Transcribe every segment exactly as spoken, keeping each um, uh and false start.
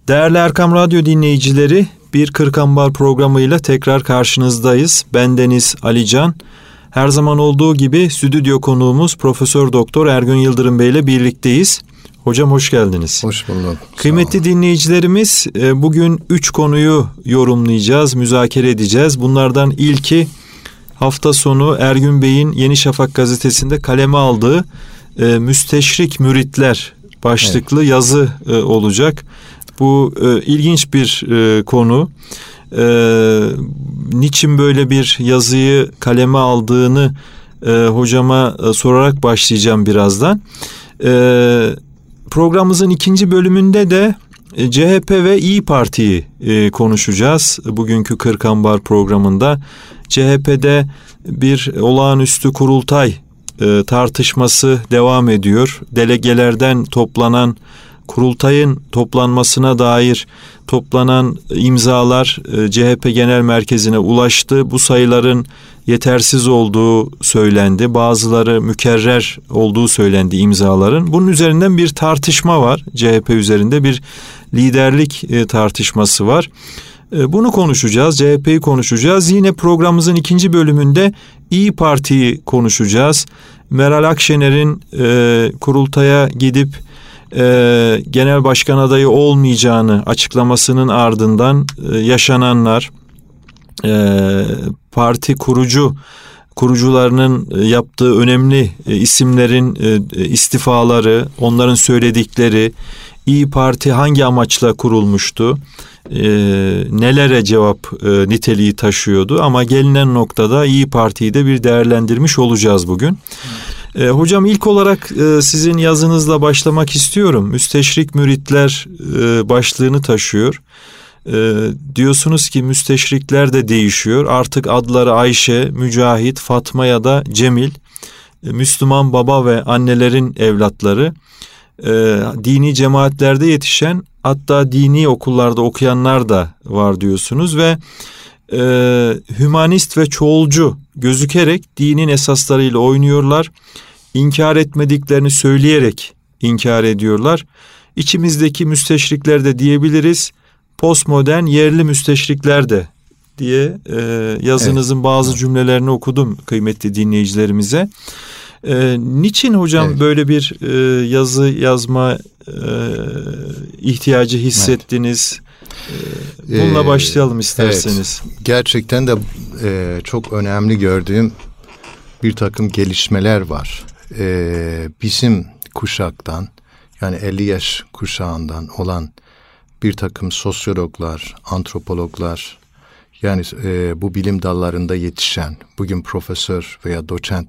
Değerli Erkam Radyo dinleyicileri, Bir Kırk Ambar programıyla tekrar karşınızdayız. Bendeniz Ali Can. Her zaman olduğu gibi stüdyo konuğumuz Profesör Doktor Ergün Yıldırım Bey ile birlikteyiz. Hocam hoş geldiniz. Hoş bulduk. Kıymetli dinleyicilerimiz, bugün üç konuyu yorumlayacağız, müzakere edeceğiz. Bunlardan ilki hafta sonu Ergün Bey'in Yeni Şafak gazetesinde kaleme aldığı e, Müsteşrik Müritler başlıklı evet. yazı e, olacak. Bu e, ilginç bir e, konu. E, niçin böyle bir yazıyı kaleme aldığını e, hocama e, sorarak başlayacağım birazdan. E, programımızın ikinci bölümünde de e, C H P ve İYİ Parti'yi e, konuşacağız. Bugünkü Kırk Ambar programında C H P'de bir olağanüstü kurultay e, tartışması devam ediyor. Delegelerden toplanan kurultayın toplanmasına dair toplanan imzalar C H P Genel Merkezi'ne ulaştı. Bu sayıların yetersiz olduğu söylendi. Bazıları mükerrer olduğu söylendi imzaların. Bunun üzerinden bir tartışma var. C H P üzerinde bir liderlik tartışması var. Bunu konuşacağız. C H P'yi konuşacağız. Yine programımızın ikinci bölümünde İYİ Parti'yi konuşacağız. Meral Akşener'in e, kurultaya gidip Ee, genel başkan adayı olmayacağını açıklamasının ardından e, yaşananlar, e, parti kurucu kurucularının e, yaptığı önemli e, isimlerin e, istifaları, onların söyledikleri, İYİ Parti hangi amaçla kurulmuştu, e, nelere cevap e, niteliği taşıyordu, ama gelinen noktada İYİ Parti'yi de bir değerlendirmiş olacağız bugün. E, hocam ilk olarak e, sizin yazınızla başlamak istiyorum. Müsteşrik müritler e, başlığını taşıyor. E, diyorsunuz ki müsteşrikler de değişiyor. Artık adları Ayşe, Mücahit, Fatma ya da Cemil. E, Müslüman baba ve annelerin evlatları. E, dini cemaatlerde yetişen, hatta dini okullarda okuyanlar da var diyorsunuz ve e, hümanist ve çoğulcu gözükerek dinin esaslarıyla oynuyorlar. İnkar etmediklerini söyleyerek inkar ediyorlar. İçimizdeki müsteşrikler de diyebiliriz, postmodern yerli müsteşrikler de diye e, yazınızın evet. bazı evet. cümlelerini okudum kıymetli dinleyicilerimize. E, niçin hocam evet. böyle bir e, yazı yazma e, ihtiyacı hissettiniz? Evet. E, bununla ee, başlayalım isterseniz. Evet. Gerçekten de e, çok önemli gördüğüm bir takım gelişmeler var. Ee, bizim kuşaktan, yani elli yaş kuşağından olan bir takım sosyologlar, antropologlar, yani e, bu bilim dallarında yetişen, bugün profesör veya doçent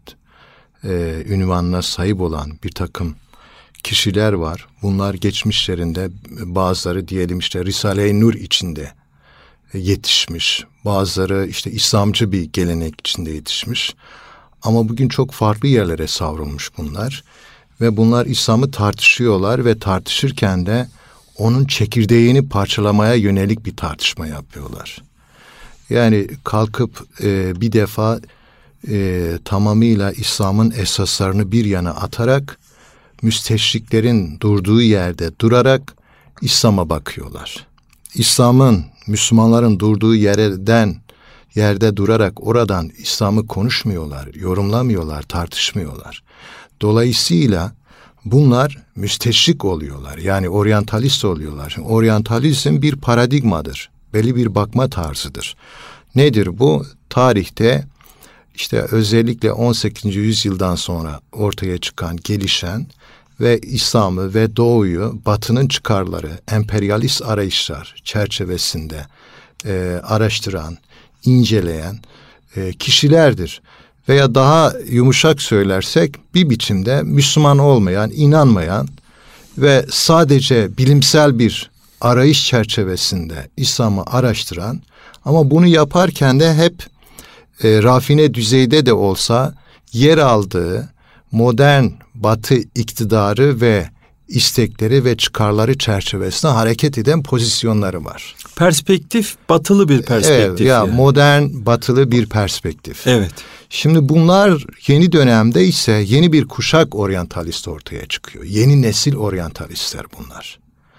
e, ünvanına sahip olan bir takım kişiler var. Bunlar geçmişlerinde bazıları diyelim işte Risale-i Nur içinde yetişmiş, bazıları işte İslamcı bir gelenek içinde yetişmiş. Ama bugün çok farklı yerlere savrulmuş bunlar ve bunlar İslam'ı tartışıyorlar ve tartışırken de onun çekirdeğini parçalamaya yönelik bir tartışma yapıyorlar. Yani kalkıp e, bir defa e, tamamıyla İslam'ın esaslarını bir yana atarak müsteşriklerin durduğu yerde durarak İslam'a bakıyorlar. İslam'ın, Müslümanların durduğu yerden yerde durarak oradan İslam'ı konuşmuyorlar, yorumlamıyorlar, tartışmıyorlar. Dolayısıyla bunlar müsteşrik oluyorlar. Yani oryantalist oluyorlar. Şimdi oryantalizm bir paradigmadır. Belli bir bakma tarzıdır. Nedir bu? Tarihte işte özellikle on sekizinci yüzyıldan sonra ortaya çıkan, gelişen ve İslam'ı ve Doğu'yu Batı'nın çıkarları, emperyalist arayışlar çerçevesinde e, araştıran, inceleyen e, kişilerdir. Veya daha yumuşak söylersek bir biçimde Müslüman olmayan, inanmayan ve sadece bilimsel bir arayış çerçevesinde İslam'ı araştıran, ama bunu yaparken de hep e, rafine düzeyde de olsa yer aldığı modern Batı iktidarı ve istekleri ve çıkarları çerçevesinde hareket eden pozisyonları var. Perspektif batılı bir perspektif. Evet, ya yani. Modern batılı bir perspektif. Evet. Şimdi bunlar yeni dönemde ise yeni bir kuşak oryantalist ortaya çıkıyor. Yeni nesil oryantalistler bunlar.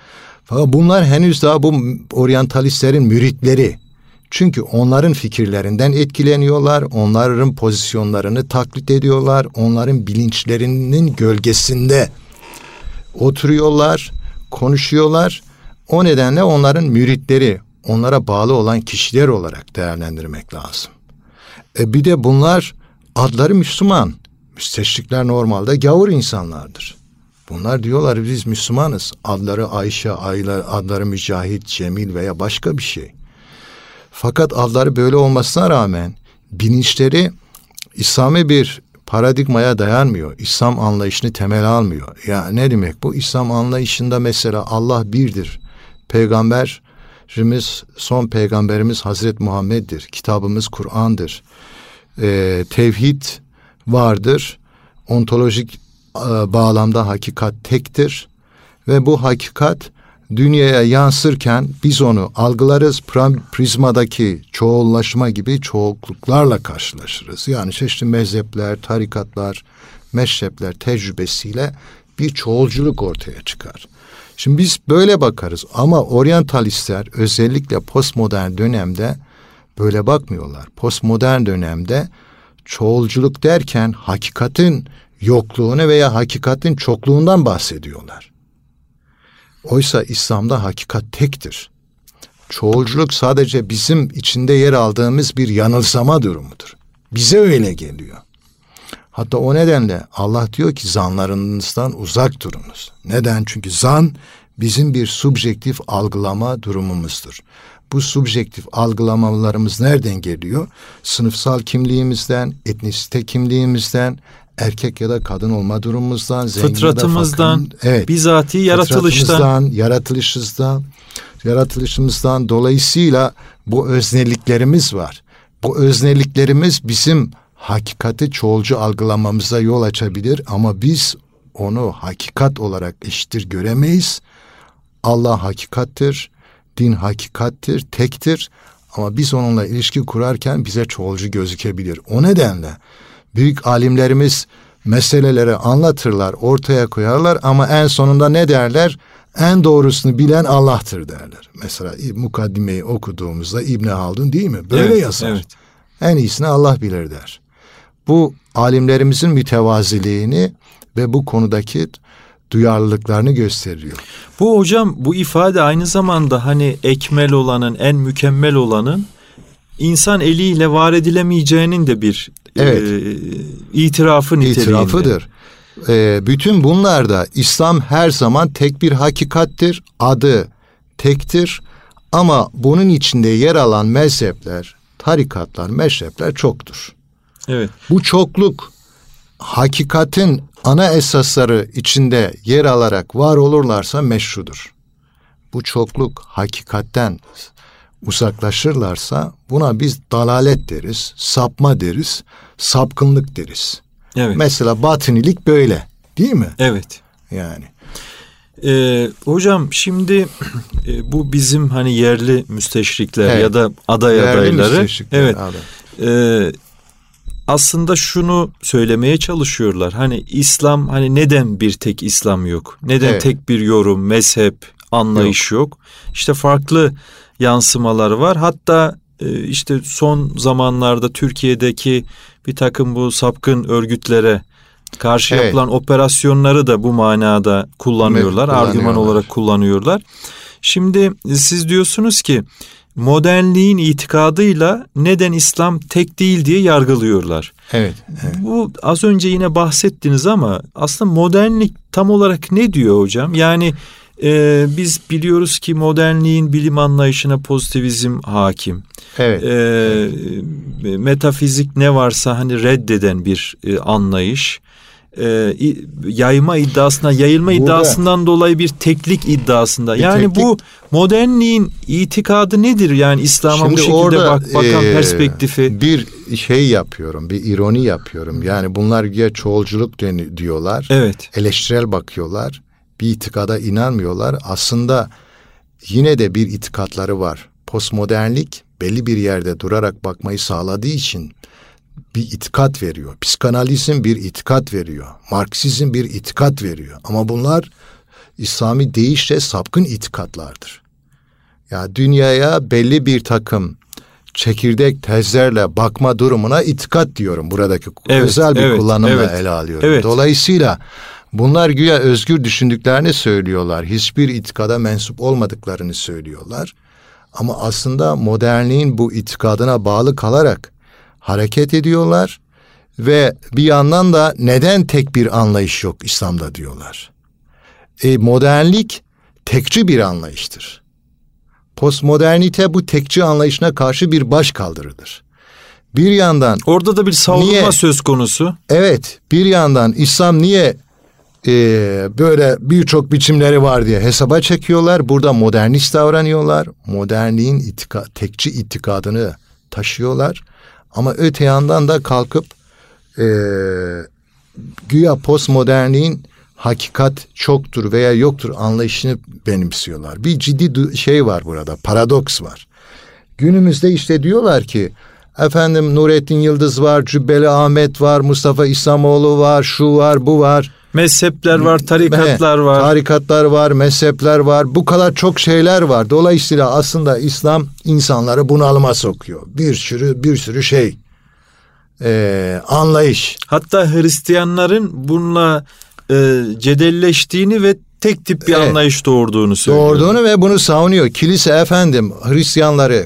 Fakat bunlar henüz daha bu oryantalistlerin müritleri. Çünkü onların fikirlerinden etkileniyorlar, onların pozisyonlarını taklit ediyorlar, onların bilinçlerinin gölgesinde oturuyorlar, konuşuyorlar. O nedenle onların müritleri, onlara bağlı olan kişiler olarak değerlendirmek lazım. E bir de bunlar adları Müslüman. Müsteşrikler normalde gavur insanlardır. Bunlar diyorlar biz Müslümanız. Adları Ayşe, adları Mücahit, Cemil veya başka bir şey. Fakat adları böyle olmasına rağmen bilinçleri İslami bir paradigmaya dayanmıyor. İslam anlayışını temel almıyor. Ya ne demek bu? İslam anlayışında mesela Allah birdir. Peygamberimiz, son peygamberimiz Hazreti Muhammed'dir. Kitabımız Kur'an'dır. Ee, tevhid vardır. Ontolojik e, bağlamda hakikat tektir. Ve bu hakikat dünyaya yansırken biz onu algılarız. Prizmadaki çoğullaşma gibi çoğukluklarla karşılaşırız. Yani çeşitli mezhepler, tarikatlar, meşrepler tecrübesiyle bir çoğulculuk ortaya çıkar. Şimdi biz böyle bakarız ama oryantalistler özellikle postmodern dönemde böyle bakmıyorlar. Postmodern dönemde çoğulculuk derken hakikatin yokluğunu veya hakikatin çokluğundan bahsediyorlar. Oysa İslam'da hakikat tektir. Çoğulculuk sadece bizim içinde yer aldığımız bir yanılsama durumudur. Bize öyle geliyor. Hatta o nedenle Allah diyor ki zanlarınızdan uzak durunuz. Neden? Çünkü zan bizim bir subjektif algılama durumumuzdur. Bu subjektif algılamalarımız nereden geliyor? Sınıfsal kimliğimizden, etnisite kimliğimizden, erkek ya da kadın olma durumumuzdan, zengin fıtratımızdan, ya da fakir, evet, bizatihi yaratılıştan, yaratılışımızdan, yaratılışımızdan dolayısıyla bu özneliklerimiz var. Bu özneliklerimiz bizim hakikati çoğulcu algılamamıza yol açabilir ama biz onu hakikat olarak eşittir göremeyiz. Allah hakikattir, din hakikattir, tektir ama biz onunla ilişki kurarken bize çoğulcu gözükebilir. O nedenle büyük alimlerimiz meseleleri anlatırlar, ortaya koyarlar ama en sonunda ne derler? En doğrusunu bilen Allah'tır derler. Mesela mukaddimeyi okuduğumuzda İbn Haldun değil mi? Böyle evet, yazar. Evet. En iyisini Allah bilir der. Bu alimlerimizin mütevaziliğini ve bu konudaki duyarlılıklarını gösteriyor. Bu hocam bu ifade aynı zamanda hani ekmel olanın, en mükemmel olanın insan eliyle var edilemeyeceğinin de bir evet. e, itirafı niteliğinde. İtirafıdır. E, bütün bunlarda İslam her zaman tek bir hakikattir, adı tektir ama bunun içinde yer alan mezhepler, tarikatlar, meşrepler çoktur. Evet. Bu çokluk hakikatin ana esasları içinde yer alarak var olurlarsa meşrudur. Bu çokluk hakikatten uzaklaşırlarsa buna biz dalalet deriz, sapma deriz, sapkınlık deriz. Evet. Mesela batınilik böyle, değil mi? Evet. Yani. Ee, hocam şimdi e, bu bizim hani yerli müsteşrikler evet. ya da aday yerli adayları. Evet. Aday. E, aslında şunu söylemeye çalışıyorlar. Hani İslam, hani neden bir tek İslam yok? Neden evet. tek bir yorum, mezhep, anlayış yok? yok? İşte farklı yansımaları var. Hatta e, işte son zamanlarda Türkiye'deki bir takım bu sapkın örgütlere karşı evet. yapılan operasyonları da bu manada kullanıyorlar. Argüman olarak kullanıyorlar. Şimdi siz diyorsunuz ki modernliğin itikadıyla neden İslam tek değil diye yargılıyorlar. Evet, evet. Bu az önce yine bahsettiniz ama aslında modernlik tam olarak ne diyor hocam? Yani e, biz biliyoruz ki modernliğin bilim anlayışına pozitivizm hakim. Evet, e, evet. Metafizik ne varsa hani reddeden bir e, anlayış. E, yayma iddiasına, yayılma Burada, iddiasından dolayı bir teklik iddiasında. Bir yani teklik, bu modernliğin itikadı nedir? Yani İslam'a bu şekilde orada, bak, bakan e, perspektifi. Bir şey yapıyorum, bir ironi yapıyorum. Yani bunlar ya çoğulculuk diyorlar. Evet. Eleştirel bakıyorlar. Bir itikada inanmıyorlar. Aslında yine de bir itikatları var. Postmodernlik belli bir yerde durarak bakmayı sağladığı için bir itikat veriyor. Psikanalizm bir itikat veriyor. Marksizm bir itikat veriyor. Ama bunlar İslami deyişle sapkın itikatlardır. Ya dünyaya belli bir takım çekirdek tezlerle bakma durumuna itikat diyorum. Buradaki evet, özel bir evet, kullanımla evet, ele alıyorum. Evet. Dolayısıyla bunlar güya özgür düşündüklerini söylüyorlar. Hiçbir itikada mensup olmadıklarını söylüyorlar. Ama aslında modernliğin bu itikadına bağlı kalarak hareket ediyorlar ve bir yandan da neden tek bir anlayış yok İslam'da diyorlar. E, modernlik tekçi bir anlayıştır. Postmodernite bu tekçi anlayışına karşı bir başkaldırıdır. Bir yandan... Orada da bir savrulma niye, söz konusu. Evet, bir yandan İslam niye e, böyle birçok biçimleri var diye hesaba çekiyorlar. Burada modernist davranıyorlar. Modernliğin itika, tekçi itikadını taşıyorlar. Ama öte yandan da kalkıp e, güya postmodernliğin hakikat çoktur veya yoktur anlayışını benimsiyorlar. Bir ciddi şey var burada, paradoks var. Günümüzde işte diyorlar ki, efendim Nurettin Yıldız var, Cübbeli Ahmet var, Mustafa İslamoğlu var, şu var, bu var. Mezhepler var, tarikatlar He, var. Tarikatlar var, mezhepler var. Bu kadar çok şeyler var. Dolayısıyla aslında İslam insanları bunalıma sokuyor. Bir sürü bir sürü şey. Ee, anlayış. Hatta Hristiyanların bununla e, cedelleştiğini ve tek tip bir evet, anlayış doğurduğunu söylüyor. Doğurduğunu ve bunu savunuyor. Kilise efendim Hristiyanları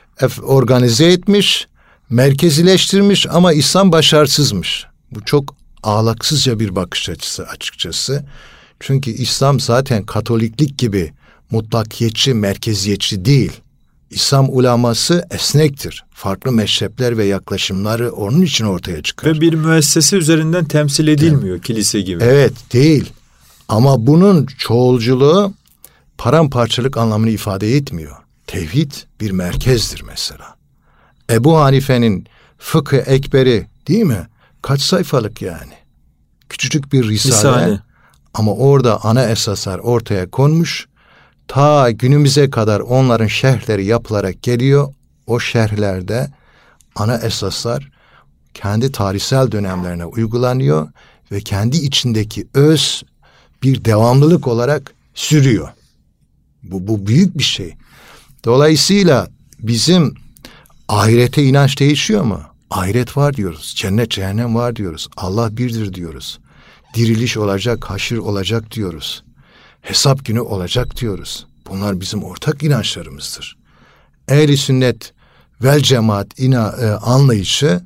organize etmiş, merkezileştirmiş ama İslam başarısızmış. Bu çok ahlaksızca bir bakış açısı açıkçası. Çünkü İslam zaten Katoliklik gibi mutlakiyetçi, merkeziyetçi değil. İslam uleması esnektir. Farklı mezhepler ve yaklaşımları onun için ortaya çıkar. Ve bir müessese üzerinden temsil edilmiyor evet, kilise gibi. Evet, değil. Ama bunun çoğulculuğu paramparçalık anlamını ifade etmiyor. Tevhid bir merkezdir mesela. Ebu Hanife'nin Fıkh-ı Ekber'i değil mi? Kaç sayfalık yani? Küçücük bir risale. Risale. Ama orada ana esaslar ortaya konmuş. Ta günümüze kadar onların şerhleri yapılarak geliyor. O şerhlerde ana esaslar kendi tarihsel dönemlerine uygulanıyor ve kendi içindeki öz bir devamlılık olarak sürüyor. Bu, bu büyük bir şey. Dolayısıyla bizim ahirete inanç değişiyor mu? Ahiret var diyoruz. Cennet, cehennem var diyoruz. Allah birdir diyoruz. Diriliş olacak, haşir olacak diyoruz. Hesap günü olacak diyoruz. Bunlar bizim ortak inançlarımızdır. Ehl-i sünnet vel cemaat ina, e, anlayışı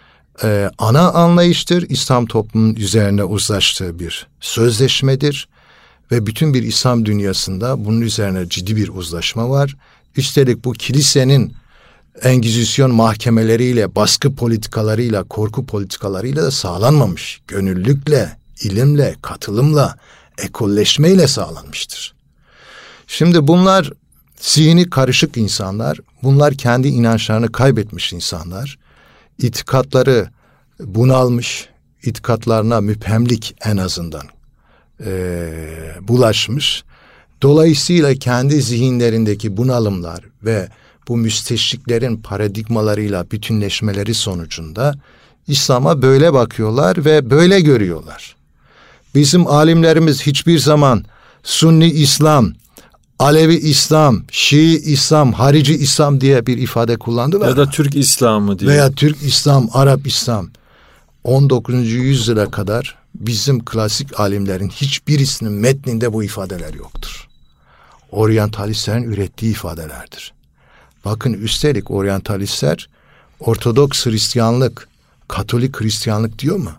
e, ana anlayıştır. İslam toplumunun üzerine uzlaştığı bir sözleşmedir. Ve bütün bir İslam dünyasında bunun üzerine ciddi bir uzlaşma var. Üstelik bu kilisenin Engizisyon mahkemeleriyle, baskı politikalarıyla, korku politikalarıyla da sağlanmamış. Gönüllülükle, ilimle, katılımla, ekolleşmeyle sağlanmıştır. Şimdi bunlar zihni karışık insanlar, bunlar kendi inançlarını kaybetmiş insanlar, itikatları bunalmış, itikatlarına müphemlik en azından e, bulaşmış. Dolayısıyla kendi zihinlerindeki bunalımlar ve bu müsteşriklerin paradigmalarıyla bütünleşmeleri sonucunda İslam'a böyle bakıyorlar ve böyle görüyorlar. Bizim alimlerimiz hiçbir zaman Sunni İslam, Alevi İslam, Şii İslam, Harici İslam diye bir ifade kullandılar. Ya da Türk İslamı diye. Veya Türk İslam, Arap İslam. on dokuzuncu yüzyıla kadar bizim klasik alimlerin hiçbirisinin metninde bu ifadeler yoktur. Oryantalistlerin ürettiği ifadelerdir. Bakın üstelik oryantalistler Ortodoks Hristiyanlık, Katolik Hristiyanlık diyor mu?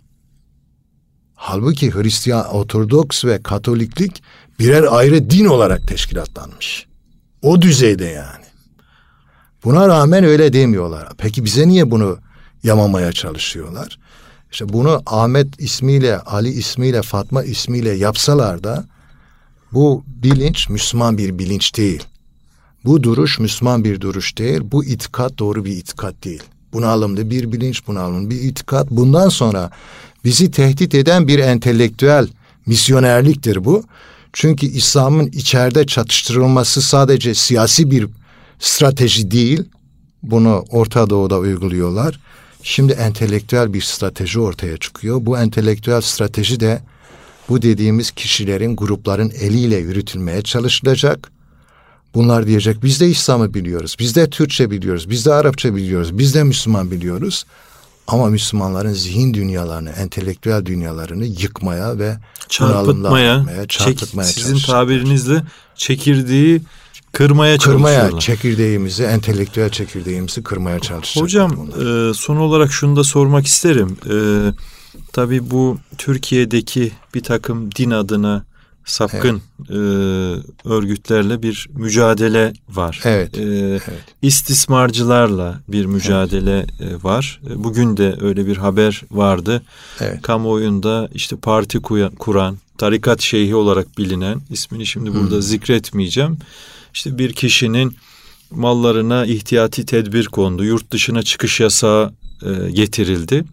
Halbuki Hristiyan, Ortodoks ve Katoliklik birer ayrı din olarak teşkilatlanmış. O düzeyde yani. Buna rağmen öyle demiyorlar. Peki bize niye bunu yamamaya çalışıyorlar? İşte bunu Ahmet ismiyle, Ali ismiyle, Fatma ismiyle yapsalar da bu bilinç Müslüman bir bilinç değil. Bu duruş Müslüman bir duruş değil. Bu itikat doğru bir itikat değil. Bunalımlı bir bilinç, bunalımlı bir itikat. Bundan sonra bizi tehdit eden bir entelektüel misyonerliktir bu. Çünkü İslam'ın içeride çatıştırılması sadece siyasi bir strateji değil. Bunu Orta Doğu'da uyguluyorlar. Şimdi entelektüel bir strateji ortaya çıkıyor. Bu entelektüel strateji de bu dediğimiz kişilerin, grupların eliyle yürütülmeye çalışılacak. Bunlar diyecek biz de İslam'ı biliyoruz, biz de Türkçe biliyoruz, biz de Arapça biliyoruz, biz de Müslüman biliyoruz. Ama Müslümanların zihin dünyalarını, entelektüel dünyalarını yıkmaya ve çarpıtmaya, çarpıtmaya çek, sizin tabirinizle çekirdeği kırmaya çalışıyorlar. Kırmaya, çekirdeğimizi, entelektüel çekirdeğimizi kırmaya çalışacaklar. Hocam e, son olarak şunu da sormak isterim. E, tabii bu Türkiye'deki bir takım din adına sapkın evet. e, örgütlerle bir mücadele var. Evet. E, evet. İstismarcılarla bir mücadele evet. var. Bugün de öyle bir haber vardı. Evet. Kamuoyunda işte parti kuran, tarikat şeyhi olarak bilinen, ismini şimdi hmm. burada zikretmeyeceğim. İşte bir kişinin mallarına ihtiyati tedbir kondu. Yurt dışına çıkış yasağı e, getirildi.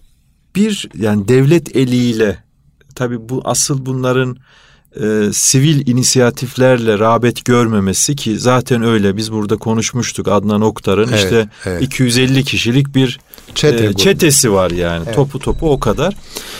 Bir yani devlet eliyle tabii bu asıl bunların e, sivil inisiyatiflerle rağbet görmemesi ki zaten öyle biz burada konuşmuştuk Adnan Oktar'ın evet, işte evet. iki yüz elli kişilik bir Çete e, çetesi var yani evet. topu topu o kadar.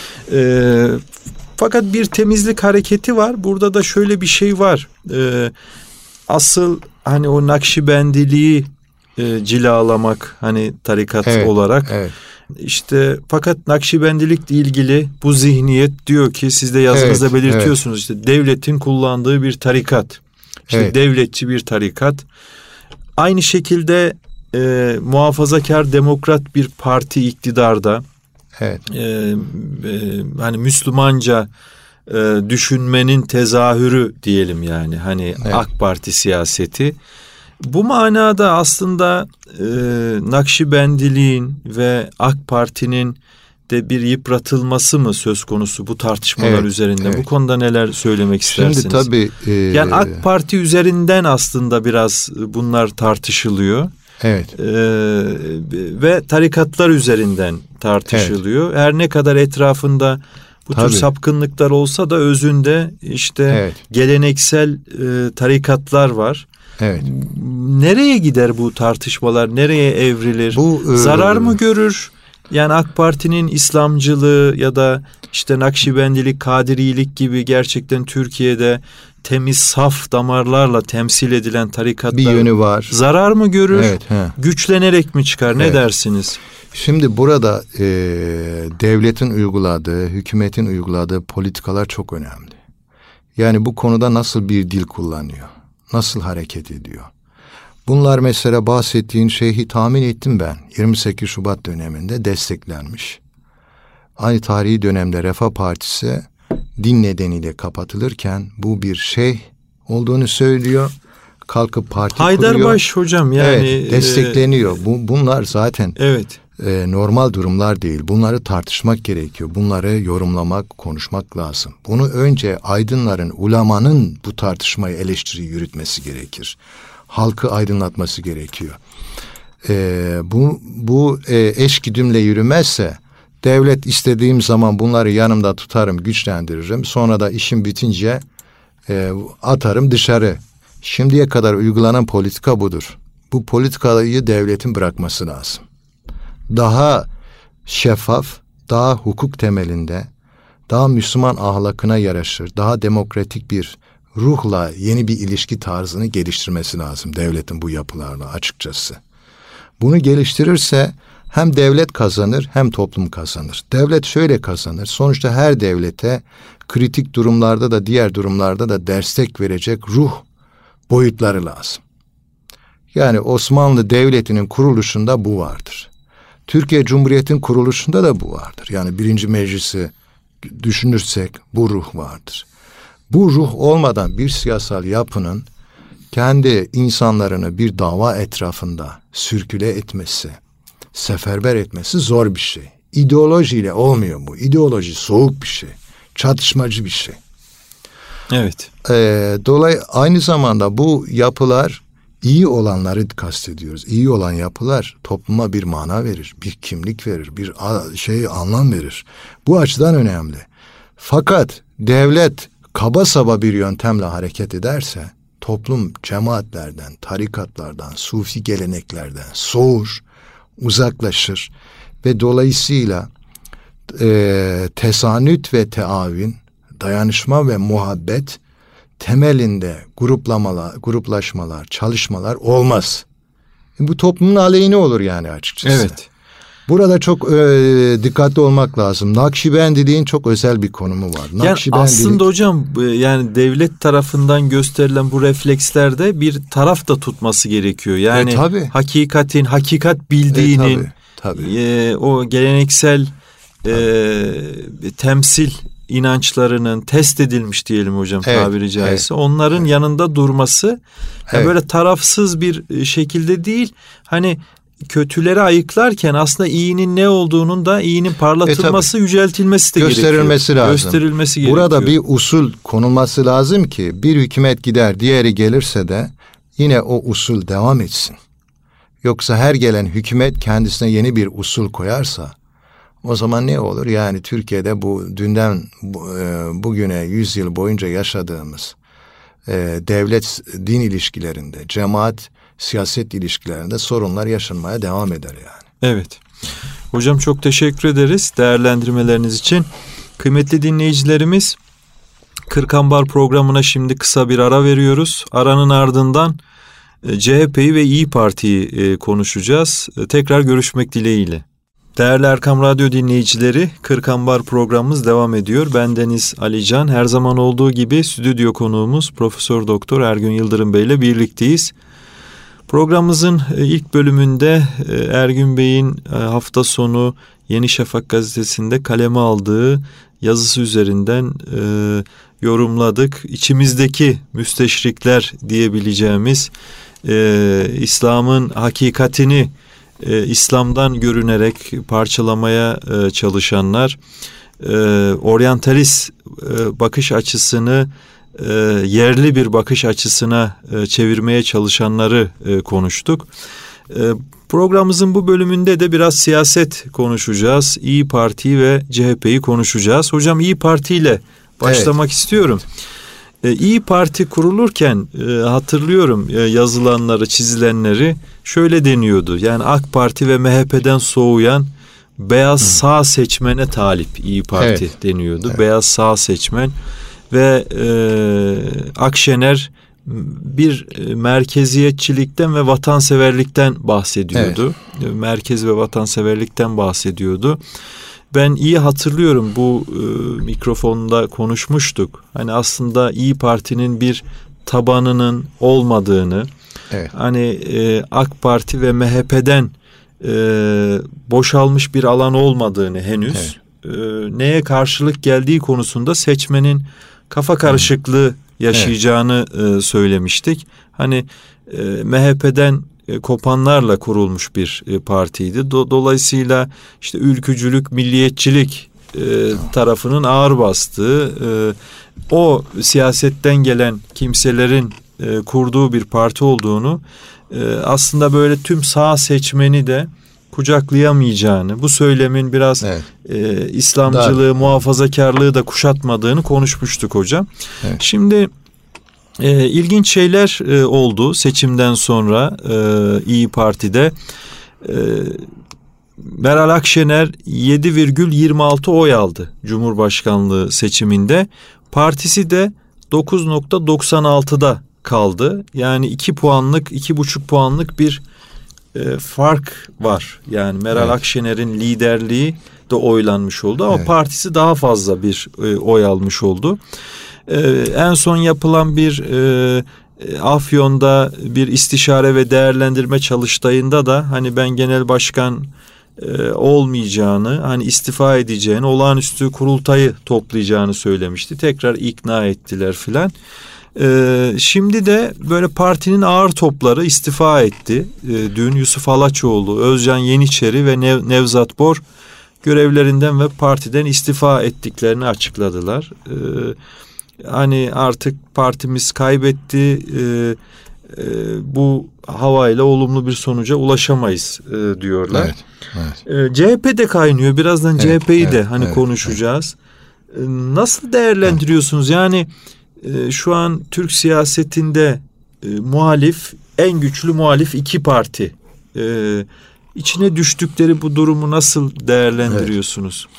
E, fakat bir temizlik hareketi var. Burada da şöyle bir şey var. E, asıl hani o Nakşibendiliği e, cilalamak hani tarikat evet, olarak. Evet. İşte fakat Nakşibendilikle ilgili bu zihniyet diyor ki siz de yazınızda evet, belirtiyorsunuz evet. işte devletin kullandığı bir tarikat. İşte evet. devletçi bir tarikat. Aynı şekilde e, muhafazakar demokrat bir parti iktidarda. Evet. E, e, hani Müslümanca e, düşünmenin tezahürü diyelim yani hani evet. AK Parti siyaseti. Bu manada aslında e, Nakşibendiliğin ve AK Parti'nin de bir yıpratılması mı söz konusu bu tartışmalar evet, üzerinde? Evet. Bu konuda neler söylemek istersiniz? Şimdi tabii... E, yani AK Parti üzerinden aslında biraz bunlar tartışılıyor. Evet. E, ve tarikatlar üzerinden tartışılıyor. Evet. Her ne kadar etrafında bu tabii. tür sapkınlıklar olsa da özünde işte evet. geleneksel e, tarikatlar var. Evet. Nereye gider bu tartışmalar? Nereye evrilir? Bu, e, Zarar mı görür? Yani AK Parti'nin İslamcılığı ya da işte Nakşibendilik, Kadirilik gibi gerçekten Türkiye'de temiz, saf damarlarla temsil edilen tarikatlar bir yönü var. Zarar mı görür? Evet, güçlenerek mi çıkar? Ne evet. dersiniz? Şimdi burada e, devletin uyguladığı, hükümetin uyguladığı politikalar çok önemli. Yani bu konuda nasıl bir dil kullanıyor? Nasıl hareket ediyor? Bunlar mesela bahsettiğin şeyi tahmin ettim ben. yirmi sekiz Şubat döneminde desteklenmiş. Aynı tarihi dönemde Refah Partisi din nedeniyle kapatılırken bu bir şey olduğunu söylüyor. Kalkıp parti Haydarbaş kuruyor. Haydarbaş hocam yani. Evet, destekleniyor. E, bu, bunlar zaten evet. e, normal durumlar değil. Bunları tartışmak gerekiyor. Bunları yorumlamak, konuşmak lazım. Bunu önce aydınların, ulemanın bu tartışmayı, eleştiriyi yürütmesi gerekir. Halkı aydınlatması gerekiyor. E, bu bu e, eşgüdümle yürümezse devlet istediğim zaman bunları yanımda tutarım, güçlendiririm. Sonra da işim bitince e, atarım dışarı. Şimdiye kadar uygulanan politika budur. Bu politikayı devletin bırakması lazım. Daha şeffaf, daha hukuk temelinde, daha Müslüman ahlakına yaraşır, daha demokratik bir ruhla yeni bir ilişki tarzını geliştirmesi lazım devletin bu yapılarla açıkçası. Bunu geliştirirse hem devlet kazanır hem toplum kazanır. Devlet şöyle kazanır. Sonuçta her devlete kritik durumlarda da diğer durumlarda da destek verecek ruh boyutları lazım. Yani Osmanlı Devleti'nin kuruluşunda bu vardır. Türkiye Cumhuriyeti'nin kuruluşunda da bu vardır. Yani birinci meclisi düşünürsek bu ruh vardır. Bu ruh olmadan bir siyasal yapının kendi insanlarını bir dava etrafında sürküle etmesi, seferber etmesi zor bir şey. İdeolojiyle olmuyor bu. İdeoloji soğuk bir şey. Çatışmacı bir şey. Evet. Ee, dolayı aynı zamanda bu yapılar iyi olanları kastediyoruz. İyi olan yapılar topluma bir mana verir, bir kimlik verir, bir şey anlam verir. Bu açıdan önemli. Fakat devlet kaba saba bir yöntemle hareket ederse toplum cemaatlerden, tarikatlardan, sufi geleneklerden soğur, uzaklaşır ve dolayısıyla e, tesanüt ve teavün dayanışma ve muhabbet temelinde gruplamalar, gruplaşmalar, çalışmalar olmaz. Bu toplumun aleyhine olur yani açıkçası. Evet. Burada çok e, dikkatli olmak lazım. Nakşibendiliğin çok özel bir konumu var. Yani Nakşibendilik... aslında hocam yani devlet tarafından gösterilen bu reflekslerde bir taraf da tutması gerekiyor. Yani e, tabii. hakikatin, hakikat bildiğinin, e, tabii, tabii. E, o geleneksel e, temsil inançlarının test edilmiş diyelim hocam, evet, tabiri caizse. Evet. Onların evet. yanında durması, evet. yani böyle tarafsız bir şekilde değil. Hani kötüleri ayıklarken aslında iyinin ne olduğunun da iyinin parlatılması, e, yüceltilmesi de gösterilmesi gerekiyor. lazım. Gösterilmesi gerekiyor. Burada bir usul konulması lazım ki bir hükümet gider, diğeri gelirse de yine o usul devam etsin. Yoksa her gelen hükümet kendisine yeni bir usul koyarsa o zaman ne olur? Yani Türkiye'de bu dünden bugüne yüz yıl boyunca yaşadığımız e, devlet-din ilişkilerinde, cemaat siyaset ilişkilerinde sorunlar yaşanmaya devam eder yani. Evet. Hocam çok teşekkür ederiz değerlendirmeleriniz için. Kıymetli dinleyicilerimiz, Kırkambar programına şimdi kısa bir ara veriyoruz. Aranın ardından C H P'yi ve İYİ Parti'yi konuşacağız. Tekrar görüşmek dileğiyle. Değerli Erkam Radyo dinleyicileri, Kırkambar programımız devam ediyor. Ben Deniz Alican. Her zaman olduğu gibi stüdyo konuğumuz Profesör Doktor Ergün Yıldırım Bey ile birlikteyiz. Programımızın ilk bölümünde Ergün Bey'in hafta sonu Yeni Şafak gazetesinde kaleme aldığı yazısı üzerinden e, yorumladık. İçimizdeki müsteşrikler diyebileceğimiz e, İslam'ın hakikatini e, İslam'dan görünerek parçalamaya e, çalışanlar, e, oryantalist e, bakış açısını e, yerli bir bakış açısına e, çevirmeye çalışanları e, konuştuk. E, Programımızın bu bölümünde de biraz siyaset konuşacağız. İYİ Parti ve C H P'yi konuşacağız. Hocam İYİ Parti ile başlamak evet. istiyorum. Ee, İYİ Parti kurulurken e, hatırlıyorum e, yazılanları, çizilenleri şöyle deniyordu. Yani AK Parti ve M H P'den soğuyan beyaz Hı. sağ seçmene talip İYİ Parti evet. deniyordu. Evet. Beyaz sağ seçmen ve e, Akşener bir merkeziyetçilikten ve vatanseverlikten bahsediyordu. Evet. Merkez ve vatanseverlikten bahsediyordu. Ben iyi hatırlıyorum, bu e, mikrofonda konuşmuştuk. Hani aslında İYİ Parti'nin bir tabanının olmadığını, evet. hani e, AK Parti ve M H P'den e, boşalmış bir alan olmadığını henüz, evet. e, neye karşılık geldiği konusunda seçmenin kafa karışıklığı hmm. yaşayacağını evet. e, söylemiştik. Hani e, M H P'den e, kopanlarla kurulmuş bir e, partiydi. Do- dolayısıyla işte ülkücülük, milliyetçilik e, tarafının ağır bastığı, e, o siyasetten gelen kimselerin e, kurduğu bir parti olduğunu, e, aslında böyle tüm sağ seçmeni de kucaklayamayacağını, bu söylemin biraz evet. e, İslamcılığı, Dar. muhafazakarlığı da kuşatmadığını konuşmuştuk hocam. Evet. Şimdi e, ilginç şeyler e, oldu seçimden sonra e, İYİ Parti'de. E, Meral Akşener yedi virgül yirmi altı oy aldı Cumhurbaşkanlığı seçiminde. Partisi de dokuz virgül doksan altıda kaldı. Yani iki puanlık, iki buçuk puanlık bir E, fark var. Yani Meral evet. Akşener'in liderliği de oylanmış oldu ama evet. partisi daha fazla bir e, oy almış oldu. E, en son yapılan bir e, Afyon'da bir istişare ve değerlendirme çalıştayında da hani ben genel başkan e, olmayacağını, hani istifa edeceğini, olağanüstü kurultayı toplayacağını söylemişti. Tekrar ikna ettiler filan. Ee, şimdi de böyle partinin ağır topları istifa etti. Ee, dün Yusuf Alaçoğlu, Özcan Yeniçeri ve Nev, Nevzat Bor görevlerinden ve partiden istifa ettiklerini açıkladılar. Ee, hani artık partimiz kaybetti, ee, e, bu havayla olumlu bir sonuca ulaşamayız e, diyorlar. Evet, evet. Ee, C H P de kaynıyor. Birazdan evet, C H P'yi evet, de hani evet, konuşacağız. Evet. Ee, nasıl değerlendiriyorsunuz? Evet. Yani şu an Türk siyasetinde e, muhalif, en güçlü muhalif iki parti. E, içine düştükleri bu durumu nasıl değerlendiriyorsunuz?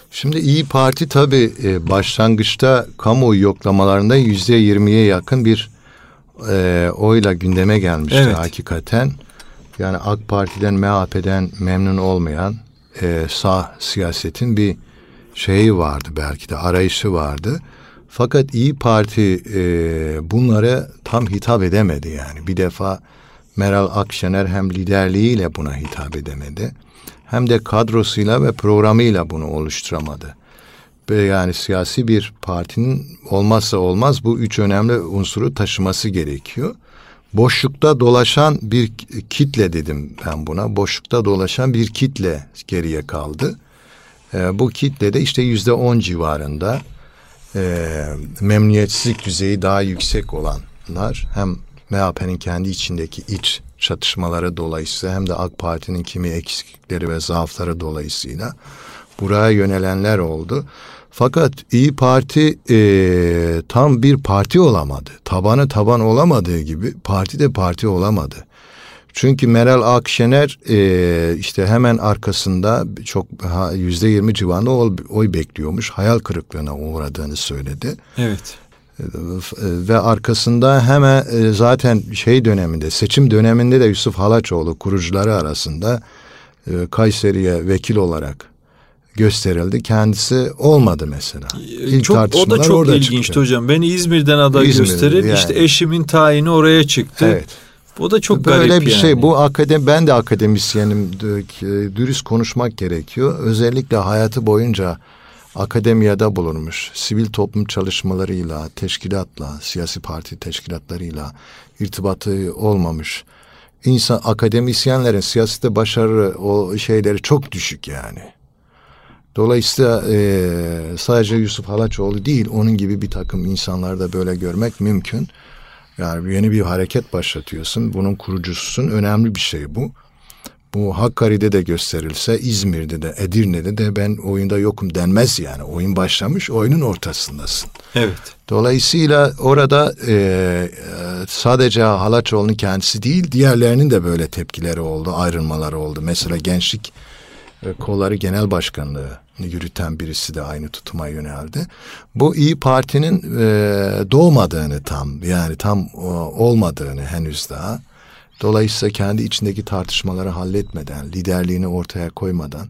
Şimdi İyi Parti tabii e, başlangıçta kamuoyu yoklamalarında yüzde yirmiye yakın bir e, oyla gündeme gelmişti evet. hakikaten. Yani AK Parti'den, M H P'den memnun olmayan e, sağ siyasetin bir şeyi vardı, belki de arayışı vardı. Fakat İyi Parti e, bunlara tam hitap edemedi yani. Bir defa Meral Akşener hem liderliğiyle buna hitap edemedi, hem de kadrosuyla ve programıyla bunu oluşturamadı. Yani siyasi bir partinin olmazsa olmaz bu üç önemli unsuru taşıması gerekiyor. Boşlukta dolaşan bir kitle dedim ben buna. Boşlukta dolaşan bir kitle geriye kaldı. E, bu kitle de işte yüzde on civarında e, memnuniyetsizlik düzeyi daha yüksek olanlar, hem M H P'nin kendi içindeki iç çatışmaları dolayısıyla hem de AK Parti'nin kimi eksiklikleri ve zaafları dolayısıyla buraya yönelenler oldu. Fakat İyi Parti e, tam bir parti olamadı. Tabanı taban olamadığı gibi parti de parti olamadı. Çünkü Meral Akşener e, işte hemen arkasında çok yüzde yirmi civarında oy, oy bekliyormuş. Hayal kırıklığına uğradığını söyledi. Evet. Ve arkasında hemen zaten şey döneminde, seçim döneminde de Yusuf Halaçoğlu kurucuları arasında Kayseri'ye vekil olarak gösterildi. Kendisi olmadı mesela. İlk çok, tartışmalar o da çok orada ilginçti çıktı. Hocam. Beni İzmir'den aday İzmir'de, gösterin. yani. İşte eşimin tayini oraya çıktı. Evet. O da çok böyle garip bir yani. şey. Bu akademi, ben de akademisyenim. Dürüst konuşmak gerekiyor. Özellikle hayatı boyunca akademiyada bulunmuş, sivil toplum çalışmalarıyla, teşkilatla, siyasi parti teşkilatlarıyla irtibatı olmamış insan, akademisyenlerin siyasette başarı o şeyleri çok düşük yani. Dolayısıyla e, sadece Yusuf Halaçoğlu değil, onun gibi bir takım insanları da böyle görmek mümkün. Yani yeni bir hareket başlatıyorsun, bunun kurucususun, önemli bir şey bu. Bu Hakkari'de de gösterilse, İzmir'de de, Edirne'de de ben oyunda yokum denmez yani. Oyun başlamış, oyunun ortasındasın. Evet. Dolayısıyla orada e, sadece Halaçoğlu'nun kendisi değil, diğerlerinin de böyle tepkileri oldu, ayrılmaları oldu. Mesela Gençlik Kolları Genel Başkanlığı yürüten birisi de aynı tutuma yöneldi. Bu İyi Parti'nin e, doğmadığını tam, yani tam o, olmadığını henüz daha. Dolayısıyla kendi içindeki tartışmaları halletmeden, liderliğini ortaya koymadan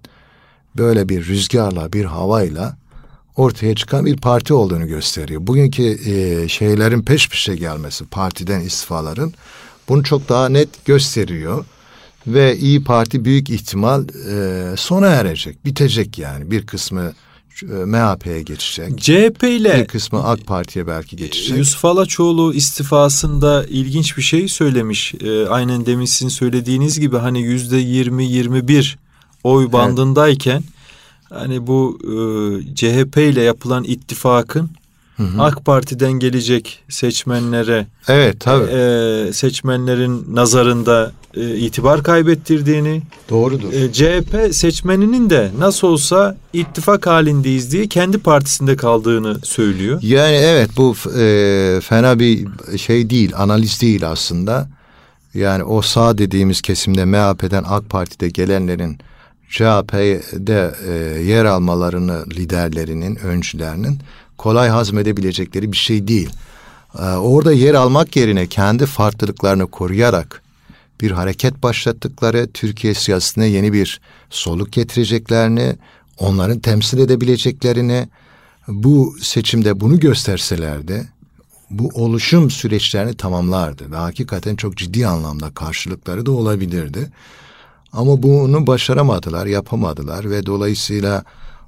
böyle bir rüzgarla, bir havayla ortaya çıkan bir parti olduğunu gösteriyor. Bugünkü e, şeylerin peş peşe gelmesi, partiden istifaların bunu çok daha net gösteriyor. Ve İyi Parti büyük ihtimal e, sona erecek, bitecek yani. Bir kısmı M H P'ye geçecek. C H P ile bir kısmı AK Parti'ye belki geçecek. Yusuf Halaçoğlu istifasında ilginç bir şey söylemiş. E, aynen demin sizin söylediğiniz gibi hani yüzde yirmi yirmi bir oy bandındayken evet. hani bu e, C H P ile yapılan ittifakın hı hı. AK Parti'den gelecek seçmenlere evet tabii e, seçmenlerin nazarında e, itibar kaybettirdiğini, doğrudur. E, C H P seçmeninin de nasıl olsa ittifak halindeyiz diye kendi partisinde kaldığını söylüyor. Yani evet, bu e, fena bir şey değil, analiz değil aslında. Yani o sağ dediğimiz kesimde M H P'den AK Parti'de gelenlerin C H P'de e, yer almalarını, liderlerinin, öncülerinin kolay hazmedebilecekleri bir şey değil. Ee, orada yer almak yerine kendi farklılıklarını koruyarak bir hareket başlattıkları, Türkiye siyasetine yeni bir soluk getireceklerini, onların temsil edebileceklerini, bu seçimde bunu gösterselerdi, bu oluşum süreçlerini tamamlardı ve hakikaten çok ciddi anlamda karşılıkları da olabilirdi. Ama bunu başaramadılar, yapamadılar ve dolayısıyla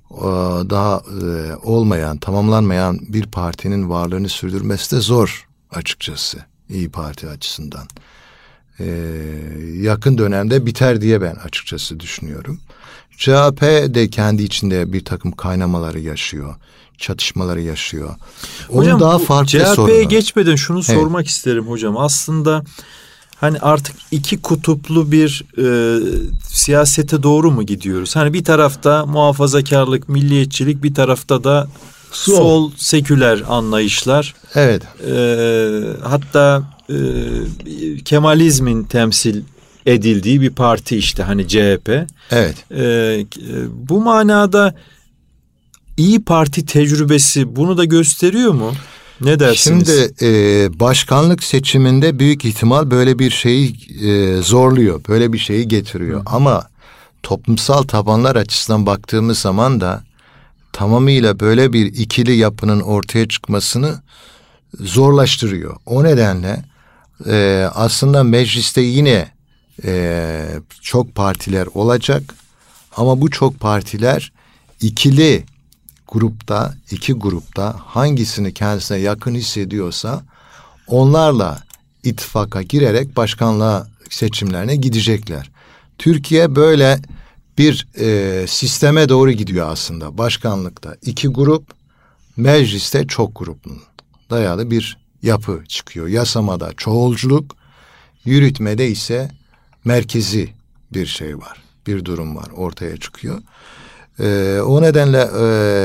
daha e, olmayan, tamamlanmayan bir partinin varlığını sürdürmesi de zor açıkçası İyi Parti açısından. E, yakın dönemde biter diye ben açıkçası düşünüyorum. C H P de kendi içinde bir takım kaynamaları yaşıyor, çatışmaları yaşıyor. Onun hocam, daha farklı C H P'ye sorunu. geçmeden şunu evet. sormak isterim hocam. Aslında hani artık iki kutuplu bir e, siyasete doğru mu gidiyoruz? Hani bir tarafta muhafazakarlık, milliyetçilik, bir tarafta da sol, sol seküler anlayışlar. Evet. E, hatta e, Kemalizmin temsil edildiği bir parti işte hani C H P. Evet. E, bu manada İyi Parti tecrübesi bunu da gösteriyor mu? Ne dersiniz? Şimdi e, başkanlık seçiminde büyük ihtimal böyle bir şeyi e, zorluyor. Böyle bir şeyi getiriyor. Hı. Ama toplumsal tabanlar açısından baktığımız zaman da tamamıyla böyle bir ikili yapının ortaya çıkmasını zorlaştırıyor. O nedenle e, aslında mecliste yine e, çok partiler olacak. Ama bu çok partiler ikili grupta, iki grupta hangisini kendisine yakın hissediyorsa onlarla ittifaka girerek başkanlığa seçimlerine gidecekler. Türkiye böyle bir e, sisteme doğru gidiyor aslında. Başkanlıkta iki grup, mecliste çok grubun dayalı bir yapı çıkıyor. Yasamada çoğulculuk, yürütmede ise merkezi bir şey var. Bir durum var, ortaya çıkıyor. Ee, o nedenle e,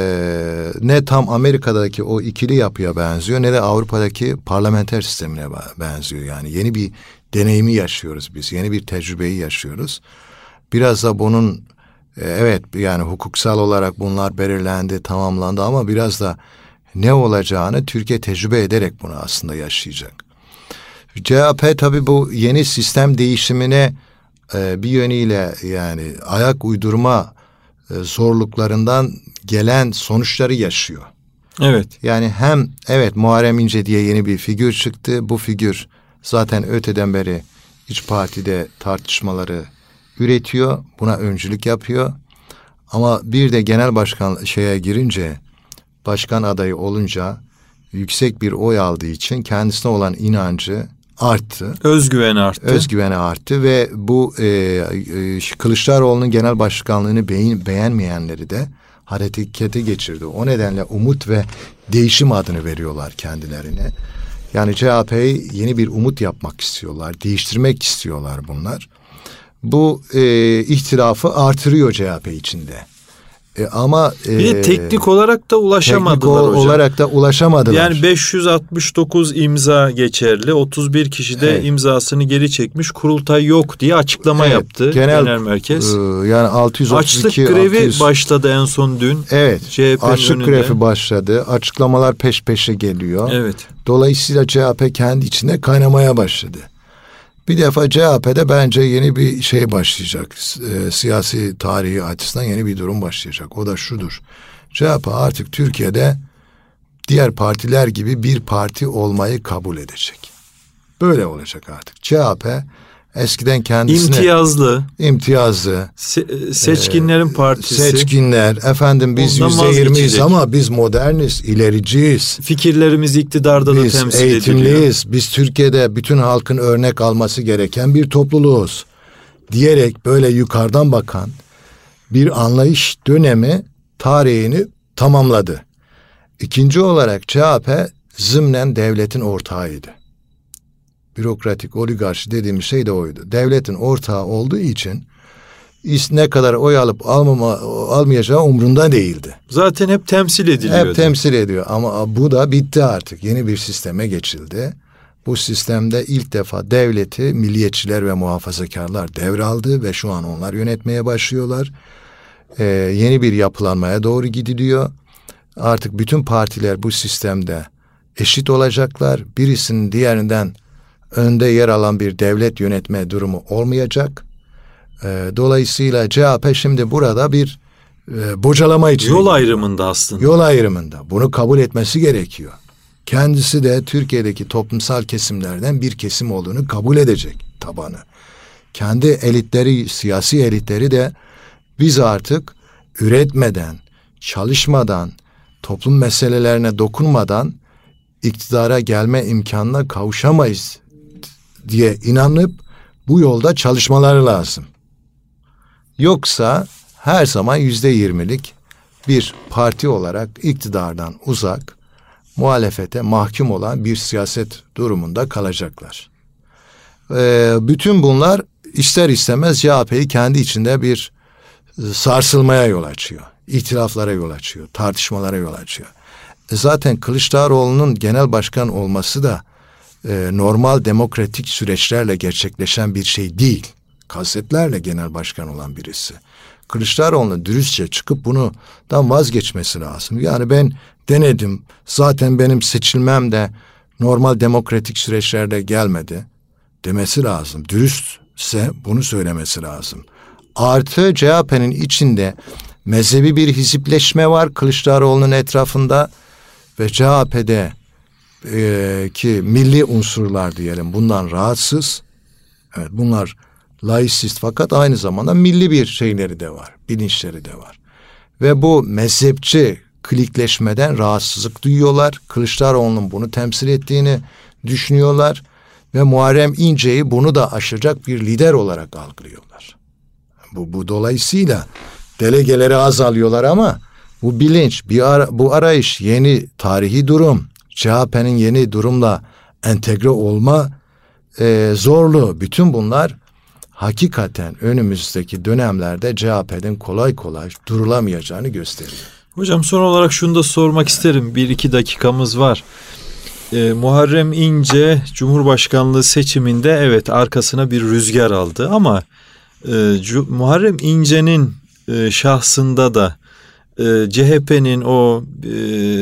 ne tam Amerika'daki o ikili yapıya benziyor ne de Avrupa'daki parlamenter sistemine benziyor. Yani yeni bir deneyimi yaşıyoruz biz, yeni bir tecrübeyi yaşıyoruz. Biraz da bunun e, evet yani hukuksal olarak bunlar belirlendi, tamamlandı ama biraz da ne olacağını Türkiye tecrübe ederek bunu aslında yaşayacak. C H P tabii bu yeni sistem değişimine e, bir yönüyle yani ayak uydurma zorluklarından gelen sonuçları yaşıyor. Evet. Yani hem evet Muharrem İnce diye yeni bir figür çıktı. Bu figür zaten öteden beri iç partide tartışmaları üretiyor. Buna öncülük yapıyor. Ama bir de genel başkan şeye girince, başkan adayı olunca yüksek bir oy aldığı için kendisine olan inancı arttı. Özgüveni arttı. Özgüveni arttı ve bu e, e, Kılıçdaroğlu'nun genel başkanlığını beğen, beğenmeyenleri de harekete geçirdi. O nedenle umut ve değişim adını veriyorlar kendilerine. Yani C H P'yi yeni bir umut yapmak istiyorlar, değiştirmek istiyorlar bunlar. Bu e, ihtilafı artırıyor C H P içinde. E, ama e, bir de teknik olarak da ulaşamadılar teknik hocam. olarak da ulaşamadılar. Yani beş yüz altmış dokuz imza geçerli. otuz bir kişi de evet. imzasını geri çekmiş. Kurultay yok diye açıklama evet, yaptı genel, genel merkez. E, yani altı yüz otuz iki açlık grevi altı yüz başladı en son dün. Evet. C H P'nin açlık önünde. grevi başladı. Açıklamalar peş peşe geliyor. Evet. Dolayısıyla C H P kendi içinde kaynamaya başladı. Bir defa C H P'de bence yeni bir şey başlayacak. E, siyasi tarihi açısından yeni bir durum başlayacak. O da şudur. C H P artık Türkiye'de diğer partiler gibi bir parti olmayı kabul edecek. Böyle olacak artık. C H P eskiden kendisine... İmtiyazlı. İmtiyazlı. Se- seçkinlerin e, partisi. Seçkinler. Efendim biz yüzde yirmiyiz ama biz moderniz, ilericiyiz. Fikirlerimiz iktidarda biz da temsil ediliyor. Biz eğitimliyiz. Biz Türkiye'de bütün halkın örnek alması gereken bir topluluğuz. Diyerek böyle yukarıdan bakan bir anlayış dönemi tarihini tamamladı. İkinci olarak C H P zımnen devletin ortağıydı. Bürokratik, oligarşi dediğimiz şey de oydu. Devletin ortağı olduğu için ne kadar oy alıp almama, almayacağı umrunda değildi. Zaten hep temsil ediliyordu. Hep temsil ediyor ama bu da bitti artık. Yeni bir sisteme geçildi. Bu sistemde ilk defa devleti milliyetçiler ve muhafazakarlar devraldı ve şu an onlar yönetmeye başlıyorlar. Ee, yeni bir yapılanmaya doğru gidiliyor. Artık bütün partiler bu sistemde eşit olacaklar. Birisinin diğerinden önde yer alan bir devlet yönetme durumu olmayacak. E, dolayısıyla C H P şimdi burada bir e, bocalama için. Yol ayrımında aslında. Yol ayrımında. Bunu kabul etmesi gerekiyor. Kendisi de Türkiye'deki toplumsal kesimlerden bir kesim olduğunu kabul edecek tabanı. Kendi elitleri, siyasi elitleri de biz artık üretmeden, çalışmadan, toplum meselelerine dokunmadan iktidara gelme imkanına kavuşamayız diye inanıp bu yolda çalışmaları lazım. Yoksa her zaman yüzde yirmilik bir parti olarak iktidardan uzak, muhalefete mahkum olan bir siyaset durumunda kalacaklar. Ee, bütün bunlar ister istemez C H P'yi kendi içinde bir sarsılmaya yol açıyor. İhtilaflara yol açıyor, tartışmalara yol açıyor. Zaten Kılıçdaroğlu'nun genel başkan olması da e, normal demokratik süreçlerle gerçekleşen bir şey değil. Kasetlerle genel başkan olan birisi. Kılıçdaroğlu'nun dürüstçe çıkıp bundan vazgeçmesi lazım. Yani ben denedim, zaten benim seçilmem de normal demokratik süreçlerde gelmedi demesi lazım. Dürüstse bunu söylemesi lazım. Artı C H P'nin içinde mezhebi bir hizipleşme var Kılıçdaroğlu'nun etrafında ve C H P'de e, ki milli unsurlar diyelim bundan rahatsız. Evet, bunlar laisist fakat aynı zamanda milli bir şeyleri de var, bilinçleri de var. Ve bu mezhepçi klikleşmeden rahatsızlık duyuyorlar. Kılıçdaroğlu'nun bunu temsil ettiğini düşünüyorlar ve Muharrem İnce'yi bunu da aşacak bir lider olarak algılıyorlar. Bu, bu dolayısıyla delegeleri azalıyorlar ama bu bilinç, bir ara, bu arayış, yeni tarihi durum, C H P'nin yeni durumla entegre olma e, zorluğu, bütün bunlar hakikaten önümüzdeki dönemlerde C H P'nin kolay kolay durulamayacağını gösteriyor. Hocam son olarak şunu da sormak isterim. Bir iki dakikamız var. Ee, Muharrem İnce Cumhurbaşkanlığı seçiminde evet arkasına bir rüzgar aldı ama e, Cu- Muharrem İnce'nin e, şahsında da e, C H P'nin o, e,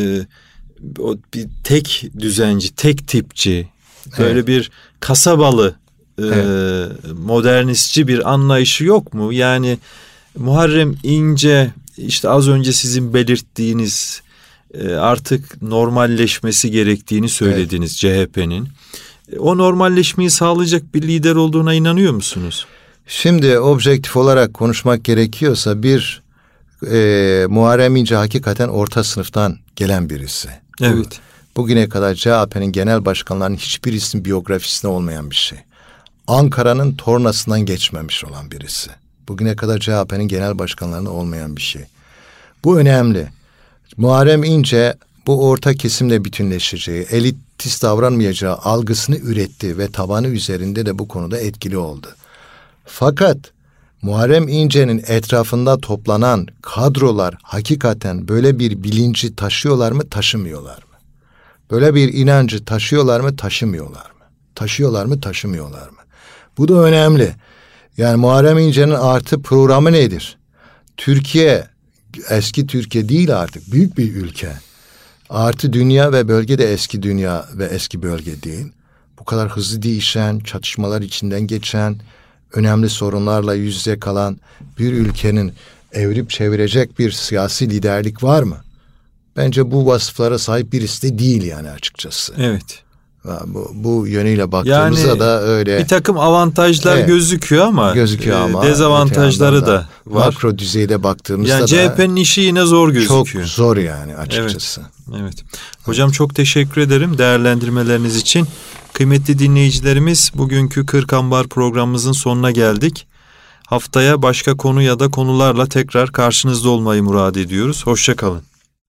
o bir tek düzenci, tek tipçi, böyle evet. bir kasabalı, e, evet. modernistçi bir anlayışı yok mu? Yani Muharrem İnce işte az önce sizin belirttiğiniz artık normalleşmesi gerektiğini söylediniz, evet. C H P'nin. O normalleşmeyi sağlayacak bir lider olduğuna inanıyor musunuz? Şimdi objektif olarak konuşmak gerekiyorsa bir e, Muharrem İnce hakikaten orta sınıftan gelen birisi. Evet. Bu, bugüne kadar C H P'nin genel başkanlarının hiçbirisinin biyografisinde olmayan bir şey. Ankara'nın tornasından geçmemiş olan birisi. Bugüne kadar C H P'nin genel başkanlarında olmayan bir şey. Bu önemli. Muharrem İnce bu orta kesimle bütünleşeceği, elitist davranmayacağı algısını üretti ve tabanı üzerinde de bu konuda etkili oldu. Fakat Muharrem İnce'nin etrafında toplanan kadrolar hakikaten böyle bir bilinci taşıyorlar mı, taşımıyorlar mı? Böyle bir inancı taşıyorlar mı, taşımıyorlar mı? Taşıyorlar mı, taşımıyorlar mı? Bu da önemli. Yani Muharrem İnce'nin artı programı nedir? Türkiye, eski Türkiye değil artık, büyük bir ülke. Artı dünya ve bölge de eski dünya ve eski bölge değil. Bu kadar hızlı değişen, çatışmalar içinden geçen, önemli sorunlarla yüz yüze kalan bir ülkenin evrip çevirecek bir siyasi liderlik var mı? Bence bu vasıflara sahip birisi de değil yani açıkçası. Evet. Bu, bu yönüyle baktığımızda yani da öyle. Bir takım avantajlar evet, gözüküyor ama, gözüküyor ama dezavantajları da var. Makro düzeyde baktığımızda yani da C H P'nin işi yine zor gözüküyor. Çok zor yani açıkçası. Evet. evet. Hocam evet. çok teşekkür ederim değerlendirmeleriniz için. Kıymetli dinleyicilerimiz, bugünkü Kırk Ambar programımızın sonuna geldik. Haftaya başka konu ya da konularla tekrar karşınızda olmayı murad ediyoruz. Hoşça kalın.